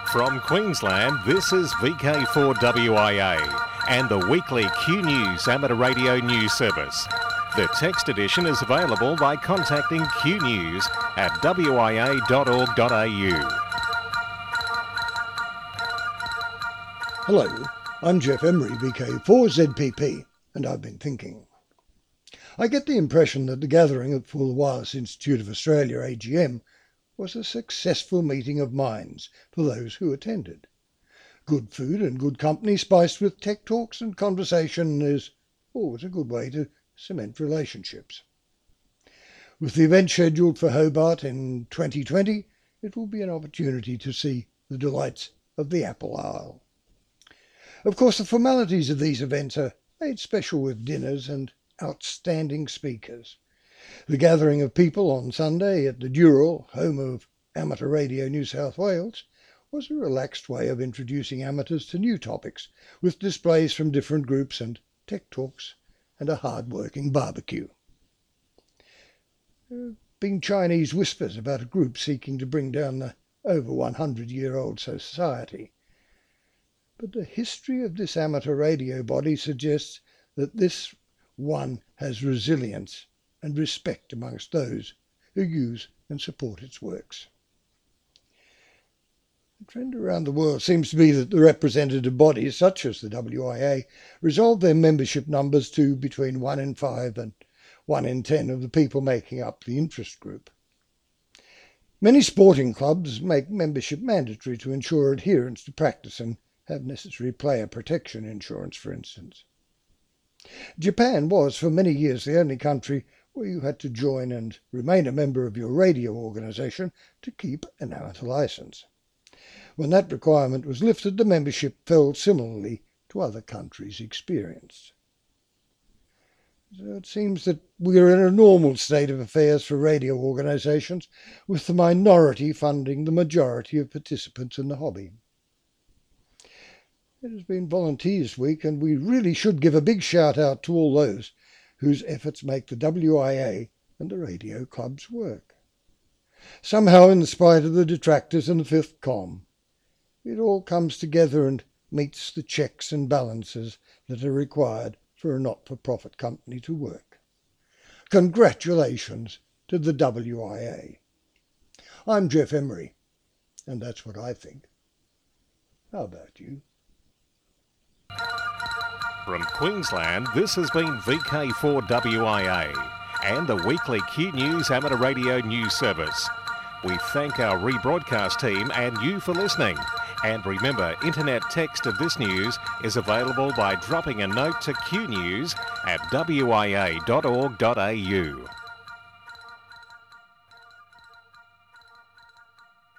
From Queensland, this is VK4WIA and the weekly Q News Amateur Radio News Service. The text edition is available by contacting Q News at wia.org.au. Hello, I'm Jeff Emery, VK4ZPP, and I've been thinking. I get the impression that the gathering at Full Wireless Institute of Australia, AGM, was a successful meeting of minds for those who attended. Good food and good company spiced with tech talks and conversation is always a good way to cement relationships. With the event scheduled for Hobart in 2020, it will be an opportunity to see the delights of the Apple Isle. Of course, the formalities of these events are made special with dinners and outstanding speakers. The gathering of people on Sunday at the Dural, home of Amateur Radio New South Wales, was a relaxed way of introducing amateurs to new topics, with displays from different groups and tech talks and a hard-working barbecue. There have been Chinese whispers about a group seeking to bring down the over 100-year-old society. But the history of this amateur radio body suggests that this one has resilience and respect amongst those who use and support its works. The trend around the world seems to be that the representative bodies, such as the WIA, resolve their membership numbers to between 1 in 5 and 1 in 10 of the people making up the interest group. Many sporting clubs make membership mandatory to ensure adherence to practice and have necessary player protection insurance, for instance. Japan was for many years the only country where you had to join and remain a member of your radio organisation to keep an amateur licence. When that requirement was lifted, the membership fell similarly to other countries' experience. So it seems that we are in a normal state of affairs for radio organisations, with the minority funding the majority of participants in the hobby. It has been Volunteers Week, and we really should give a big shout out to all those whose efforts make the WIA and the radio clubs work. Somehow, in spite of the detractors and the fifth com, it all comes together and meets the checks and balances that are required for a not-for-profit company to work. Congratulations to the WIA. I'm Jeff Emery, and that's what I think. How about you? From Queensland, this has been VK4WIA and the weekly Q News Amateur Radio News Service. We thank our rebroadcast team and you for listening. And remember, internet text of this news is available by dropping a note to Q News at wia.org.au.